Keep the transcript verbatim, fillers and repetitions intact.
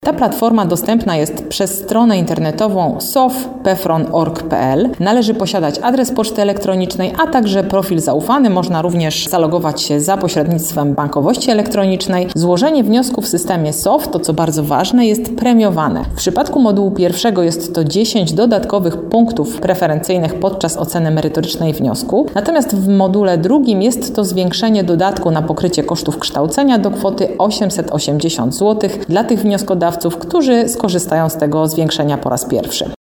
Ta platforma dostępna jest przez stronę internetową sof kropka pefron kropka org kropka p l. Należy posiadać adres poczty elektronicznej, a także profil zaufany. Można również zalogować się za pośrednictwem bankowości elektronicznej. Złożenie wniosku w systemie sof, to co bardzo ważne, jest premiowane. W przypadku modułu pierwszego jest to dziesięć dodatkowych punktów preferencyjnych podczas oceny merytorycznej wniosku. Natomiast w module drugim jest to zwiększenie dodatku na pokrycie kosztów kształcenia do kwoty osiemset osiemdziesiąt złotych dla tych wnioskodawców, którzy skorzystają z tego zwiększenia po raz pierwszy.